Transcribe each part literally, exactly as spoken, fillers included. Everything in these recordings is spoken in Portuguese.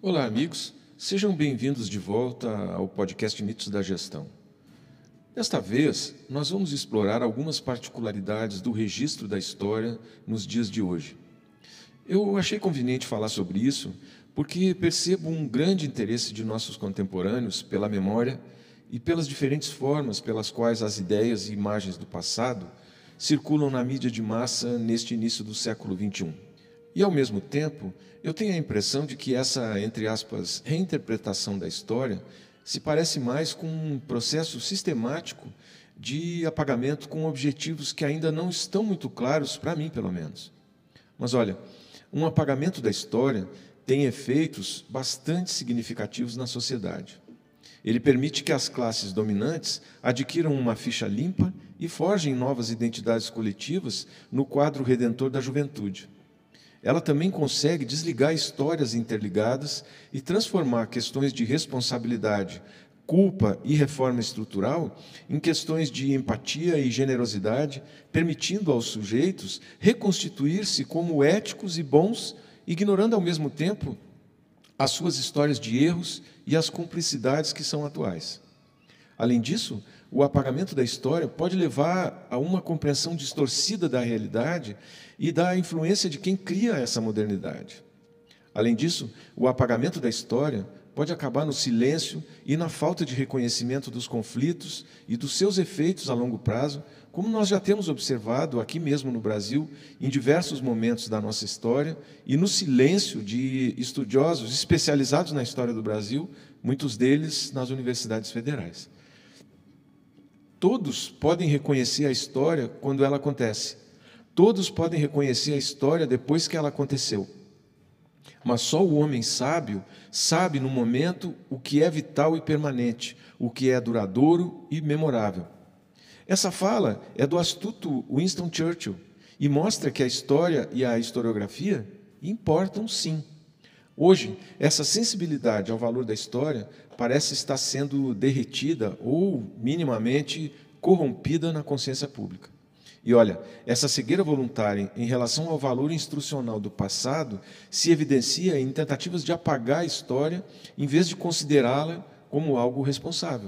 Olá, amigos. Sejam bem-vindos de volta ao podcast Mitos da Gestão. Desta vez, nós vamos explorar algumas particularidades do registro da história nos dias de hoje. Eu achei conveniente falar sobre isso porque percebo um grande interesse de nossos contemporâneos pela memória e pelas diferentes formas pelas quais as ideias e imagens do passado circulam na mídia de massa neste início do século vinte e um. E, ao mesmo tempo, eu tenho a impressão de que essa, entre aspas, reinterpretação da história se parece mais com um processo sistemático de apagamento com objetivos que ainda não estão muito claros, para mim, pelo menos. Mas, olha, um apagamento da história tem efeitos bastante significativos na sociedade. Ele permite que as classes dominantes adquiram uma ficha limpa e forjem novas identidades coletivas no quadro redentor da juventude. Ela também consegue desligar histórias interligadas e transformar questões de responsabilidade, culpa e reforma estrutural em questões de empatia e generosidade, permitindo aos sujeitos reconstituir-se como éticos e bons, ignorando ao mesmo tempo as suas histórias de erros e as cumplicidades que são atuais. Além disso, o apagamento da história pode levar a uma compreensão distorcida da realidade e da influência de quem cria essa modernidade. Além disso, o apagamento da história pode acabar no silêncio e na falta de reconhecimento dos conflitos e dos seus efeitos a longo prazo, como nós já temos observado aqui mesmo no Brasil, em diversos momentos da nossa história, e no silêncio de estudiosos especializados na história do Brasil, muitos deles nas universidades federais. Todos podem reconhecer a história quando ela acontece. Todos podem reconhecer a história depois que ela aconteceu. Mas só o homem sábio sabe no momento o que é vital e permanente, o que é duradouro e memorável. Essa fala é do astuto Winston Churchill e mostra que a história e a historiografia importam sim. Hoje, essa sensibilidade ao valor da história parece estar sendo derretida ou minimamente corrompida na consciência pública. E olha, essa cegueira voluntária em relação ao valor instrucional do passado se evidencia em tentativas de apagar a história em vez de considerá-la como algo responsável.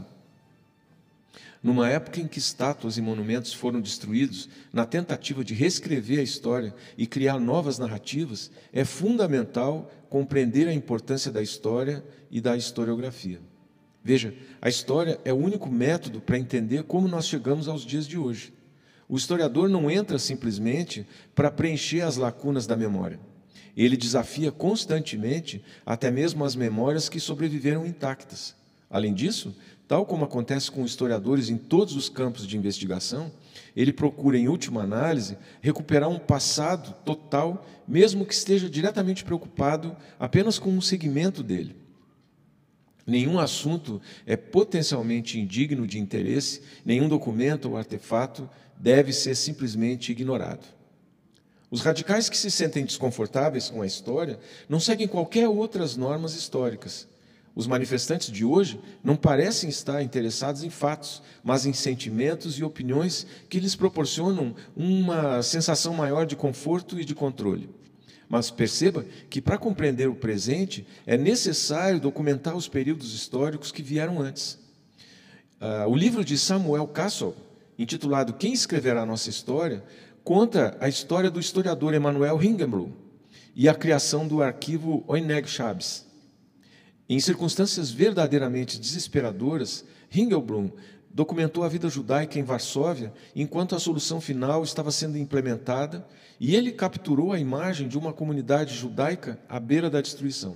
Numa época em que estátuas e monumentos foram destruídos na tentativa de reescrever a história e criar novas narrativas, é fundamental compreender a importância da história e da historiografia. Veja, a história é o único método para entender como nós chegamos aos dias de hoje. O historiador não entra simplesmente para preencher as lacunas da memória. Ele desafia constantemente até mesmo as memórias que sobreviveram intactas. Além disso, tal como acontece com historiadores em todos os campos de investigação, ele procura, em última análise, recuperar um passado total, mesmo que esteja diretamente preocupado apenas com um segmento dele. Nenhum assunto é potencialmente indigno de interesse, nenhum documento ou artefato deve ser simplesmente ignorado. Os radicais que se sentem desconfortáveis com a história não seguem qualquer outras normas históricas. Os manifestantes de hoje não parecem estar interessados em fatos, mas em sentimentos e opiniões que lhes proporcionam uma sensação maior de conforto e de controle. Mas perceba que, para compreender o presente, é necessário documentar os períodos históricos que vieram antes. Uh, o livro de Samuel Castle, intitulado Quem Escreverá a Nossa História, conta a história do historiador Emanuel Ringelblum e a criação do arquivo Oyneg Shabbes. Em circunstâncias verdadeiramente desesperadoras, Ringelblum documentou a vida judaica em Varsóvia enquanto a solução final estava sendo implementada, e ele capturou a imagem de uma comunidade judaica à beira da destruição.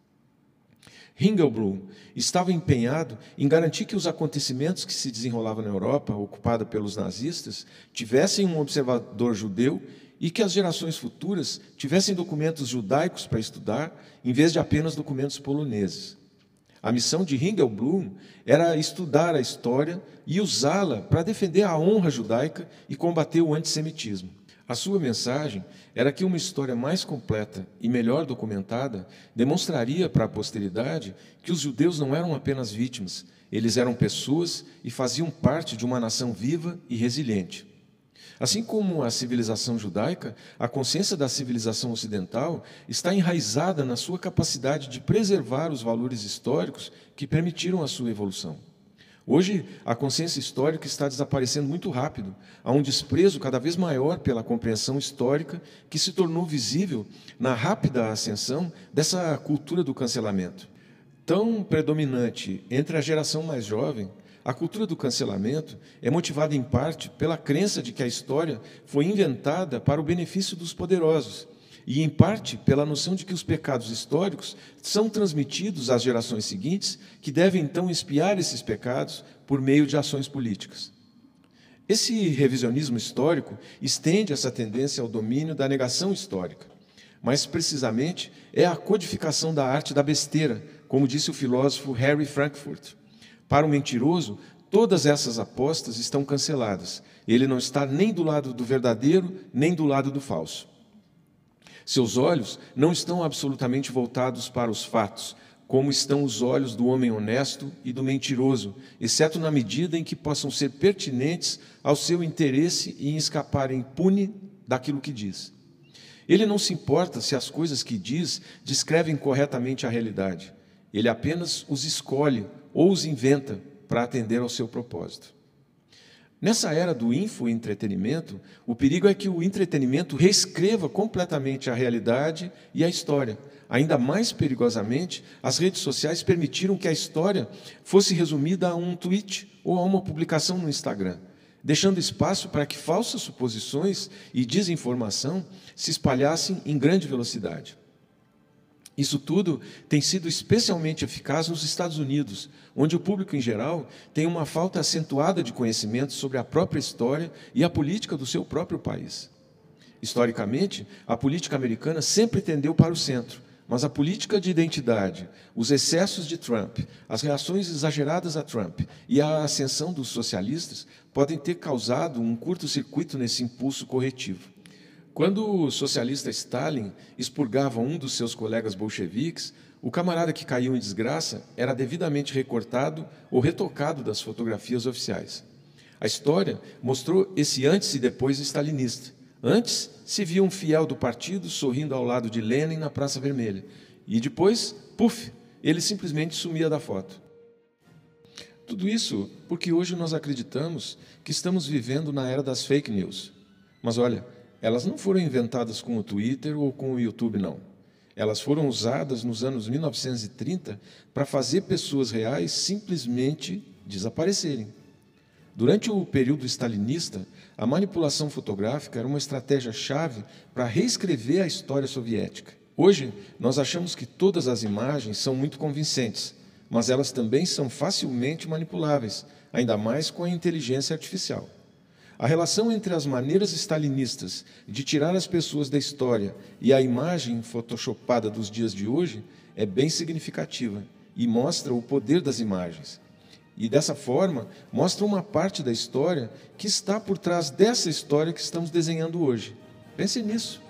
Ringelblum estava empenhado em garantir que os acontecimentos que se desenrolavam na Europa, ocupada pelos nazistas, tivessem um observador judeu e que as gerações futuras tivessem documentos judaicos para estudar, em vez de apenas documentos poloneses. A missão de Ringelblum era estudar a história e usá-la para defender a honra judaica e combater o antissemitismo. A sua mensagem era que uma história mais completa e melhor documentada demonstraria para a posteridade que os judeus não eram apenas vítimas, eles eram pessoas e faziam parte de uma nação viva e resiliente. Assim como a civilização judaica, a consciência da civilização ocidental está enraizada na sua capacidade de preservar os valores históricos que permitiram a sua evolução. Hoje, a consciência histórica está desaparecendo muito rápido. Há um desprezo cada vez maior pela compreensão histórica que se tornou visível na rápida ascensão dessa cultura do cancelamento. Tão predominante entre a geração mais jovem, a cultura do cancelamento é motivada em parte pela crença de que a história foi inventada para o benefício dos poderosos e, em parte, pela noção de que os pecados históricos são transmitidos às gerações seguintes, que devem então expiar esses pecados por meio de ações políticas. Esse revisionismo histórico estende essa tendência ao domínio da negação histórica. Mais precisamente, é a codificação da arte da besteira, como disse o filósofo Harry Frankfurt. Para o mentiroso, todas essas apostas estão canceladas. Ele não está nem do lado do verdadeiro, nem do lado do falso. Seus olhos não estão absolutamente voltados para os fatos, como estão os olhos do homem honesto e do mentiroso, exceto na medida em que possam ser pertinentes ao seu interesse e em escapar impune daquilo que diz. Ele não se importa se as coisas que diz descrevem corretamente a realidade. Ele apenas os escolhe ou os inventa para atender ao seu propósito. Nessa era do infoentretenimento, o perigo é que o entretenimento reescreva completamente a realidade e a história. Ainda mais perigosamente, as redes sociais permitiram que a história fosse resumida a um tweet ou a uma publicação no Instagram, deixando espaço para que falsas suposições e desinformação se espalhassem em grande velocidade. Isso tudo tem sido especialmente eficaz nos Estados Unidos, onde o público em geral tem uma falta acentuada de conhecimento sobre a própria história e a política do seu próprio país. Historicamente, a política americana sempre tendeu para o centro, mas a política de identidade, os excessos de Trump, as reações exageradas a Trump e a ascensão dos socialistas podem ter causado um curto-circuito nesse impulso corretivo. Quando o socialista Stalin expurgava um dos seus colegas bolcheviques, o camarada que caiu em desgraça era devidamente recortado ou retocado das fotografias oficiais. A história mostrou esse antes e depois stalinista. Antes, se via um fiel do partido sorrindo ao lado de Lenin na Praça Vermelha. E depois, puf, ele simplesmente sumia da foto. Tudo isso porque hoje nós acreditamos que estamos vivendo na era das fake news. Mas olha, elas não foram inventadas com o Twitter ou com o YouTube, não. Elas foram usadas nos anos mil novecentos e trinta para fazer pessoas reais simplesmente desaparecerem. Durante o período stalinista, a manipulação fotográfica era uma estratégia-chave para reescrever a história soviética. Hoje, nós achamos que todas as imagens são muito convincentes, mas elas também são facilmente manipuláveis, ainda mais com a inteligência artificial. A relação entre as maneiras stalinistas de tirar as pessoas da história e a imagem photoshopada dos dias de hoje é bem significativa e mostra o poder das imagens. E, dessa forma, mostra uma parte da história que está por trás dessa história que estamos desenhando hoje. Pense nisso.